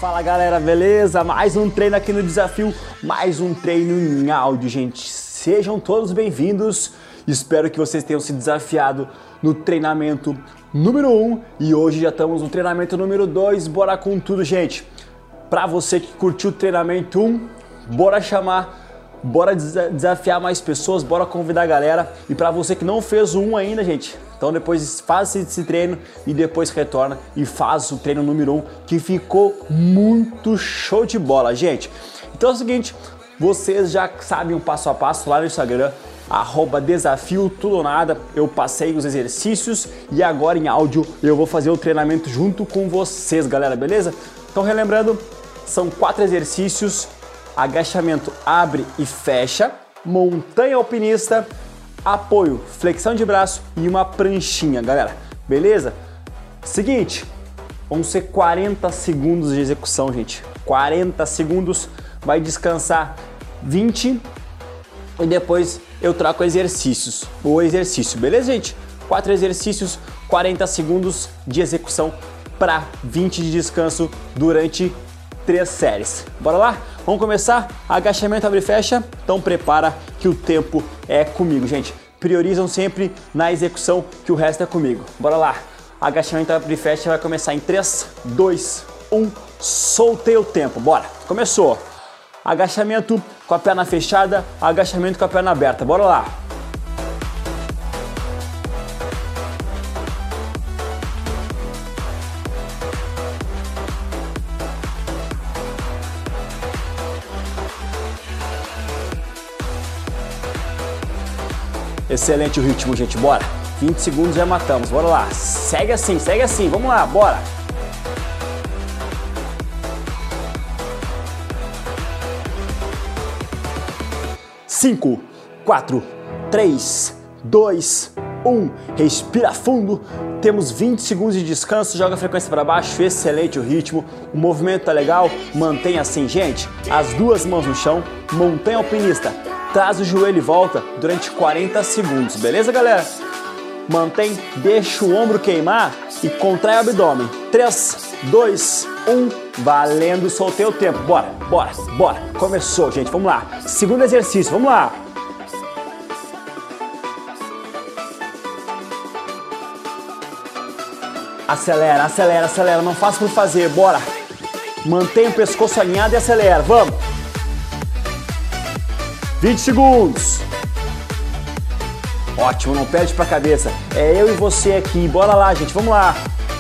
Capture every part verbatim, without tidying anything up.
Fala galera, beleza? Mais um treino aqui no Desafio, mais um treino em áudio, gente. Sejam todos bem-vindos. Espero que vocês tenham se desafiado no treinamento número um e hoje já estamos no treinamento número dois. Bora com tudo, gente. Pra você que curtiu o treinamento um, bora chamar, bora desafiar mais pessoas, bora convidar a galera. E pra você que não fez o um ainda, gente, então depois faz esse treino e depois retorna e faz o treino número um, que ficou muito show de bola, gente. Então é o seguinte, vocês já sabem o passo a passo lá no Instagram, arroba desafio tudo ou nada. Eu passei os exercícios e agora em áudio eu vou fazer o treinamento junto com vocês, galera, beleza? Então relembrando, são quatro exercícios: agachamento abre e fecha, montanha alpinista, apoio, flexão de braço e uma pranchinha, galera, beleza? Seguinte, vão ser quarenta segundos de execução, gente, quarenta segundos, vai descansar vinte e depois eu troco exercícios, o exercício, beleza, gente? Quatro exercícios, quarenta segundos de execução para vinte de descanso durante três séries. Bora lá? Vamos começar? Agachamento abre e fecha, então prepara que o tempo é comigo, gente. Priorizam sempre na execução que o resto é comigo. Bora lá? Agachamento abre e fecha vai começar em três, dois, um, soltei o tempo, bora! Começou! Agachamento com a perna fechada, agachamento com a perna aberta, bora lá! Excelente o ritmo, gente, bora! vinte segundos já matamos, bora lá! Segue assim, segue assim, vamos lá, bora! cinco, quatro, três, dois, um, respira fundo, temos vinte segundos de descanso, joga a frequência para baixo, excelente o ritmo, o movimento tá legal, mantenha assim, gente, as duas mãos no chão, montanha alpinista, traz o joelho e volta durante quarenta segundos, beleza, galera? Mantém, deixa o ombro queimar e contrai o abdômen. três, dois, um, valendo, soltei o tempo. Bora, bora, bora. Começou, gente, vamos lá. Segundo exercício, vamos lá. Acelera, acelera, acelera, não faça por fazer, bora. Mantém o pescoço alinhado e acelera, vamos. vinte segundos. Ótimo, não perde pra cabeça. É eu e você aqui. Bora lá, gente. Vamos lá.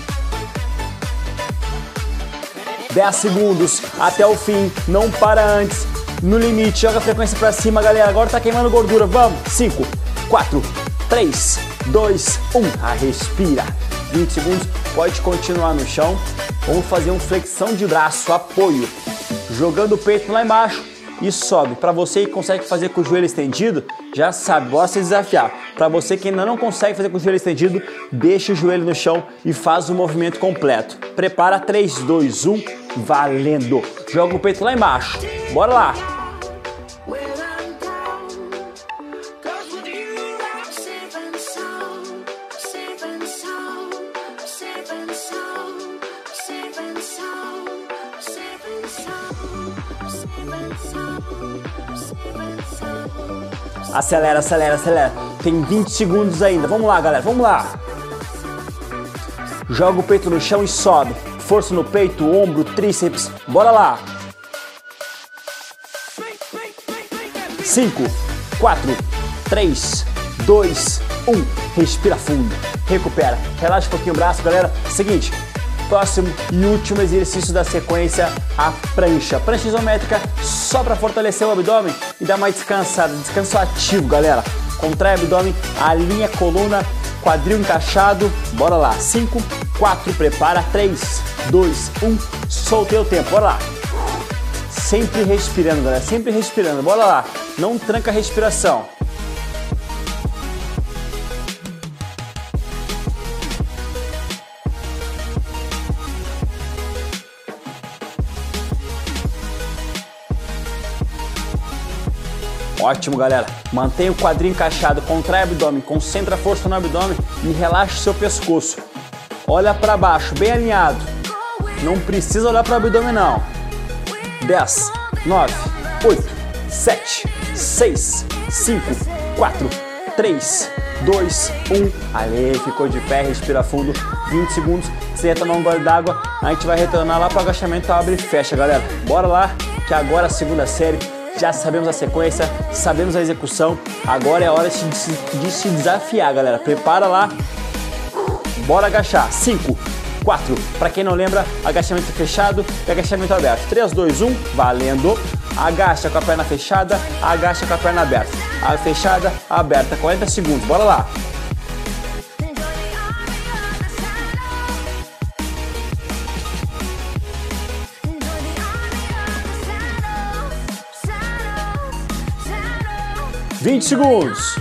dez segundos até o fim. Não para antes. No limite. Joga a frequência pra cima, galera. Agora tá queimando gordura. Vamos. cinco, quatro, três, dois, um. Ah, respira. vinte segundos. Pode continuar no chão. Vamos fazer uma flexão de braço. Apoio. Jogando o peito lá embaixo. E sobe. Para você que consegue fazer com o joelho estendido, já sabe, bora se desafiar. Para você que ainda não consegue fazer com o joelho estendido, deixa o joelho no chão e faz o movimento completo. Prepara, três, dois, um, valendo. Joga o peito lá embaixo. Bora lá. Acelera, acelera, acelera. Tem vinte segundos ainda. Vamos lá, galera. Vamos lá. Joga o peito no chão e sobe. Força no peito, ombro, tríceps. Bora lá. cinco, quatro, três, dois, um. Respira fundo. Recupera. Relaxa um pouquinho o braço, galera. Seguinte. Próximo e último exercício da sequência, a prancha. Prancha isométrica só para fortalecer o abdômen e dar mais descansada. Descanso ativo, galera. Contrai o abdômen, alinha a coluna, quadril encaixado. Bora lá. cinco, quatro, prepara. três, dois, um. Soltei o tempo. Bora lá. Sempre respirando, galera. Sempre respirando. Bora lá. Não tranca a respiração. Ótimo, galera. Mantenha o quadril encaixado, contrai o abdômen, concentra a força no abdômen e relaxa o seu pescoço. Olha para baixo, bem alinhado. Não precisa olhar para o abdômen, não. dez, nove, oito, sete, seis, cinco, quatro, três, dois, um. Ali, ficou de pé, respira fundo. vinte segundos. Você ia tomar um gole d'água. A gente vai retornar lá para o agachamento, abre e fecha, galera. Bora lá, que agora a segunda série. Já sabemos a sequência, sabemos a execução. Agora é a hora de se, de se desafiar, galera. Prepara lá. Bora agachar. cinco, quatro. Para quem não lembra, agachamento fechado e agachamento aberto. três, dois, um. Valendo. Agacha com a perna fechada, agacha com a perna aberta. A fechada, aberta. quarenta segundos. Bora lá. vinte segundos.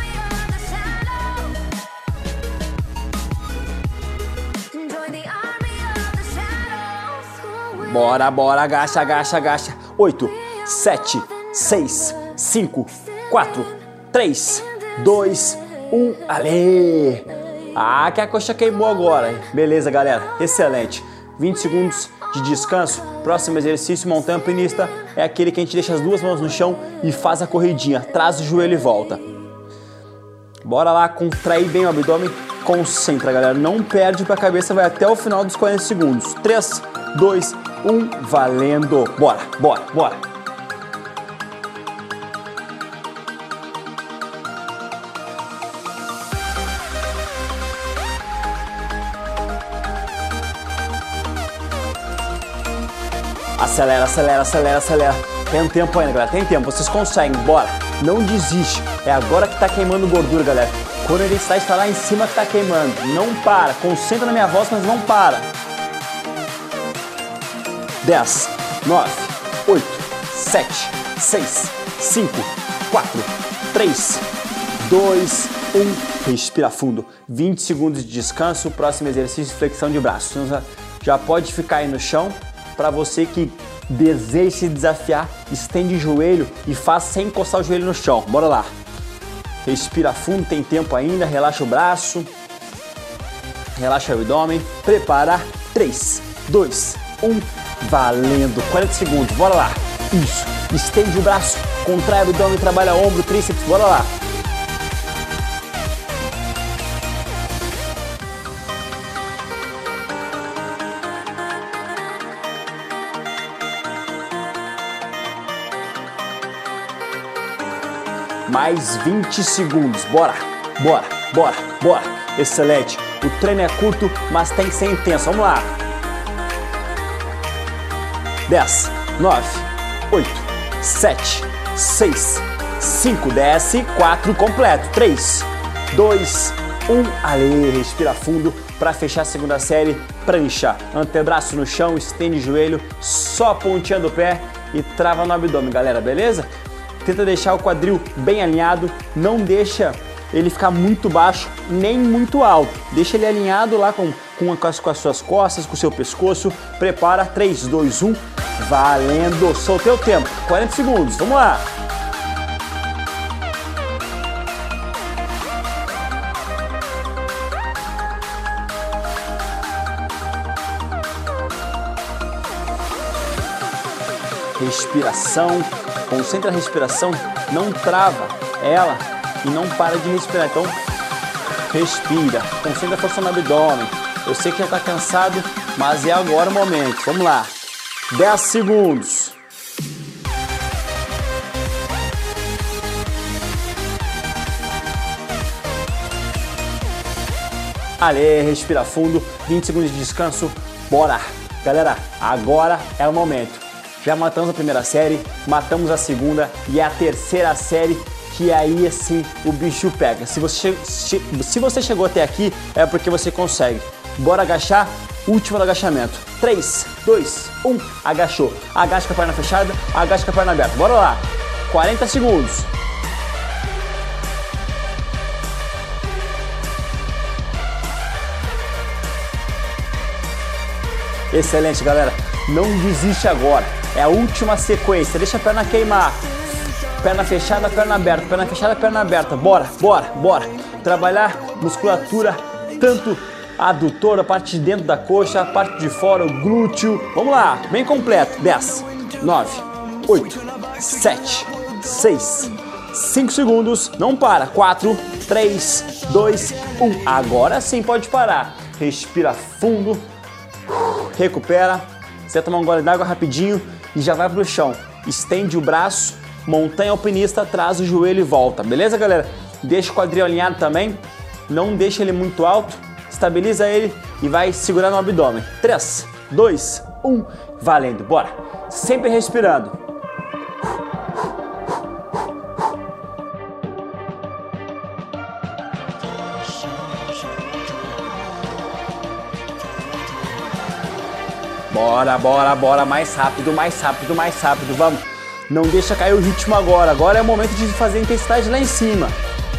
Bora, bora, agacha, agacha, agacha. oito, sete, seis, cinco, quatro, três, dois, um. Ale! Ah, que a coxa queimou agora. Beleza, galera. Excelente. vinte segundos de descanso. Próximo exercício, montanha alpinista, é aquele que a gente deixa as duas mãos no chão e faz a corridinha. Traz o joelho e volta. Bora lá, contrair bem o abdômen. Concentra, galera. Não perde pra cabeça, vai até o final dos quarenta segundos. três, dois, um. Valendo. Bora, bora, bora. Acelera, acelera, acelera, acelera. Tem um tempo ainda, galera. Tem tempo. Vocês conseguem. Bora. Não desiste. É agora que tá queimando gordura, galera. Quando ele está, está lá em cima que tá queimando. Não para. Concentra na minha voz, mas não para. dez, nove, oito, sete, seis, cinco, quatro, três, dois, um. Respira fundo. vinte segundos de descanso. Próximo exercício, flexão de braços. Então, já, já pode ficar aí no chão. Para você que deseja se desafiar, estende o joelho e faz sem encostar o joelho no chão. Bora lá. Respira fundo, tem tempo ainda. Relaxa o braço. Relaxa o abdômen. Prepara. três, dois, um. Valendo. quarenta segundos. Bora lá. Isso. Estende o braço. Contrai o abdômen. Trabalha ombro, tríceps. Bora lá. Mais vinte segundos, bora, bora, bora, bora, excelente. O treino é curto, mas tem que ser intenso, vamos lá. dez, nove, oito, sete, seis, cinco, desce, quatro, completo, três, dois, um, ali, respira fundo para fechar a segunda série, prancha, antebraço no chão, estende o joelho, só a pontinha do pé e trava no abdômen, galera, beleza? Tenta deixar o quadril bem alinhado, não deixa ele ficar muito baixo, nem muito alto. Deixa ele alinhado lá com, com, as, com as suas costas, com o seu pescoço. Prepara, três, dois, um, valendo. Soltei o tempo, quarenta segundos, vamos lá. Respiração. Concentra a respiração, não trava ela e não para de respirar. Então, respira, concentra a força no abdômen. Eu sei que já está cansado, mas é agora o momento. Vamos lá. dez segundos. Ale, respira fundo. vinte segundos de descanso. Bora. Galera, agora é o momento. Já matamos a primeira série, matamos a segunda e é a terceira série que aí assim o bicho pega. Se você, che se você chegou até aqui é porque você consegue. Bora agachar, último do agachamento. três, dois, um, agachou. Agacha com a perna fechada, agacha com a perna aberta. Bora lá, quarenta segundos. Excelente, galera. Não desiste agora. É a última sequência. Deixa a perna queimar. Perna fechada, perna aberta. Perna fechada, perna aberta. Bora, bora, bora. Trabalhar musculatura tanto adutor, a parte de dentro da coxa, a parte de fora, o glúteo. Vamos lá, bem completo. dez, nove, oito, sete, seis, cinco segundos. Não para. quatro, três, dois, um. Agora sim pode parar. Respira fundo. Recupera. Você tomar um gole d'água rapidinho e já vai pro chão. Estende o braço, montanha alpinista, traz o joelho e volta. Beleza, galera? Deixa o quadril alinhado também. Não deixa ele muito alto. Estabiliza ele e vai segurar no abdômen. três, dois, um. Valendo. Bora. Sempre respirando. Bora, bora, bora, mais rápido, mais rápido, mais rápido, vamos. Não deixa cair o ritmo agora, agora é o momento de fazer a intensidade lá em cima.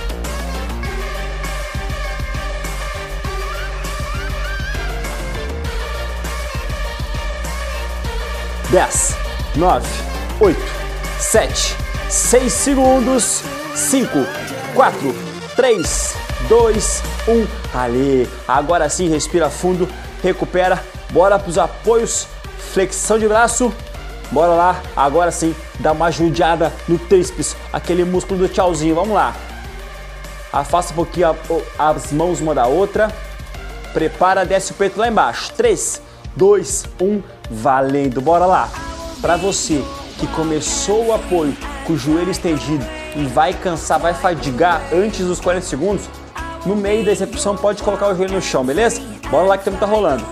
dez, nove, oito, sete, seis segundos, cinco, quatro, três, dois, um. Ali, agora sim, respira fundo, recupera. Bora para os apoios, flexão de braço, bora lá, agora sim, dá uma judiada no tríceps, aquele músculo do tchauzinho, vamos lá. Afasta um pouquinho as mãos uma da outra, prepara, desce o peito lá embaixo, três, dois, um, valendo, bora lá. Para você que começou o apoio com o joelho estendido e vai cansar, vai fadigar antes dos quarenta segundos, no meio da execução pode colocar o joelho no chão, beleza? Bora lá que o tempo tá rolando.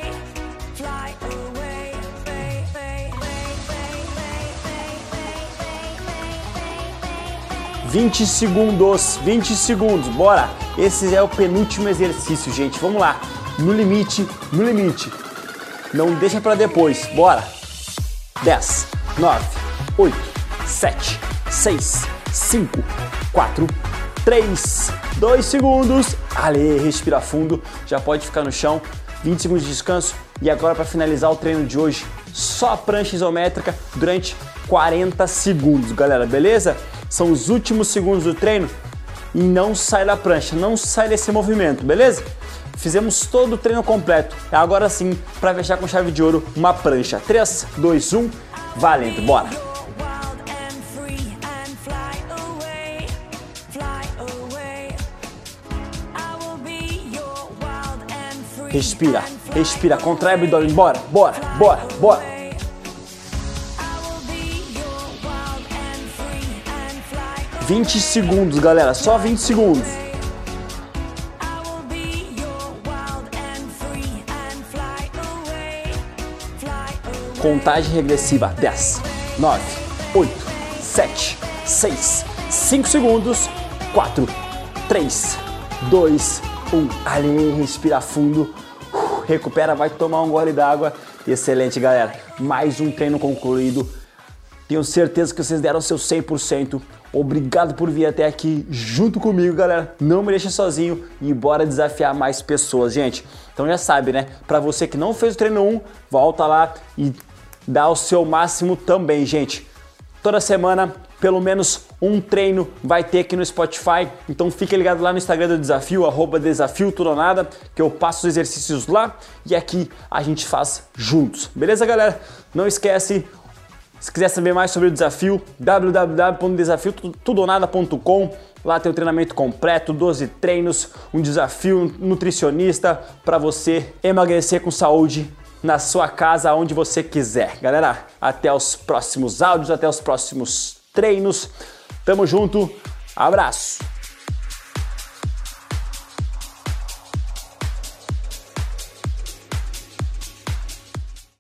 vinte segundos, vinte segundos, bora! Esse é o penúltimo exercício, gente. Vamos lá, no limite, no limite. Não deixa pra depois, bora! dez, nove, oito, sete, seis, cinco, quatro, três, dois segundos. Ali, respira fundo, já pode ficar no chão. vinte segundos de descanso. E agora para finalizar o treino de hoje, só prancha isométrica durante quarenta segundos, galera, beleza? São os últimos segundos do treino e não sai da prancha, não sai desse movimento, beleza? Fizemos todo o treino completo. Agora sim, para fechar com chave de ouro, uma prancha. três, dois, um, valendo, bora! Respira, respira, contrai o abdômen, bora, bora, bora, bora! vinte segundos, galera, só vinte segundos. Contagem regressiva, dez, nove, oito, sete, seis, cinco segundos, quatro, três, dois, um. Ali, respira fundo, recupera, vai tomar um gole d'água. Excelente, galera. Mais um treino concluído. Tenho certeza que vocês deram o seu cem por cento. Obrigado por vir até aqui junto comigo, galera. Não me deixa sozinho e bora desafiar mais pessoas, gente. Então já sabe, né? Para você que não fez o treino um, volta lá e dá o seu máximo também, gente. Toda semana, pelo menos um treino vai ter aqui no Spotify. Então fique ligado lá no Instagram do Desafio, arroba Desafio Tudo ou Nada, que eu passo os exercícios lá e aqui a gente faz juntos. Beleza, galera? Não esquece... Se quiser saber mais sobre o desafio, w w w ponto desafio tudo ou nada ponto com. Lá tem o treinamento completo, doze treinos, um desafio nutricionista para você emagrecer com saúde na sua casa, onde você quiser. Galera, até os próximos áudios, até os próximos treinos. Tamo junto, abraço!